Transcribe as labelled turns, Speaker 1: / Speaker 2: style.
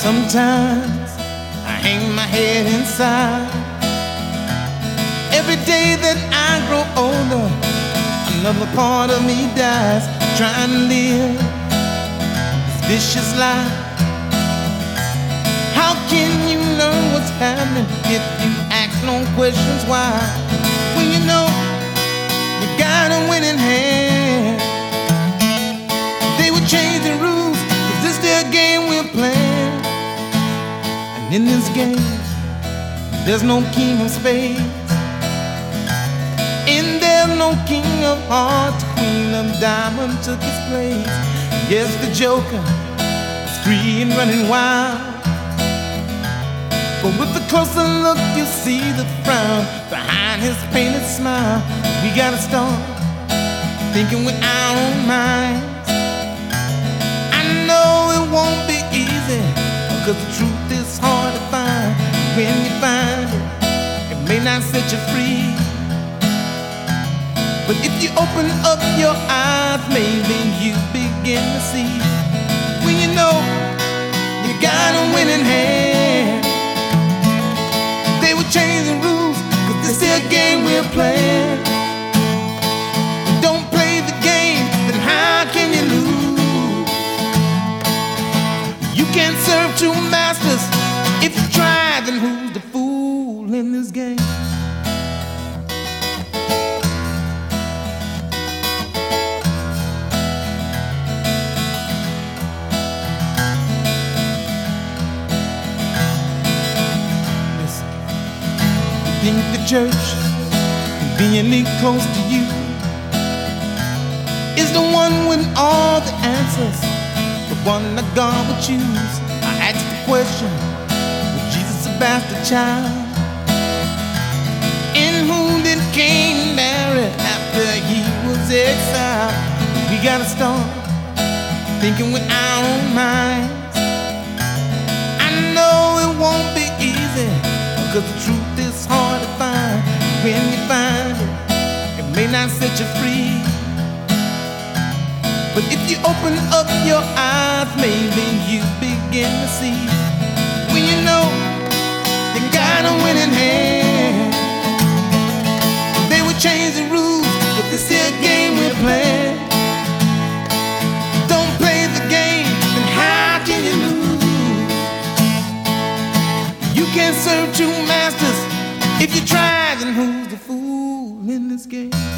Speaker 1: Sometimes I hang my head inside. Every day that I grow older, another part of me dies, trying to live this vicious life. How can you learn what's happening if you ask no questions why? When you know you got a winning hand. They would change the rules, 'cause this their game we're playing. And in this game, there's no king of spades, and there's no king of hearts. Queen of diamond took his place. Yes, the joker is free and running wild, but with a closer look, you see the frown behind his painted smile. We gotta start thinking with our own minds. I know it won't be easy, 'cause the truth is hard to find. When you find it, it may not set you free, but if you open up your eyes, maybe you begin to see. When you know you got a winning hand, they would change the rules, 'cause this is a game we're playing. Don't play the game, then how can you lose? You can't serve two masters. If you try, then who's the fool in this game? Think the church, conveniently close to you, is the one with all the answers, the one that God would choose. I asked the question, was Jesus a bastard child? And who did Cain marry after he was exiled? We gotta start thinking with our own minds. I know it won't be easy, 'cause the truth is hard to find. When you find it, it may not set you free, but if you open up your eyes, maybe you begin to see. When you know you got a winning hand, they would change the rules, but this is a game we're playing. Don't play the game, then how can you lose? You can't serve two masters. If you try, then who's the fool in this game?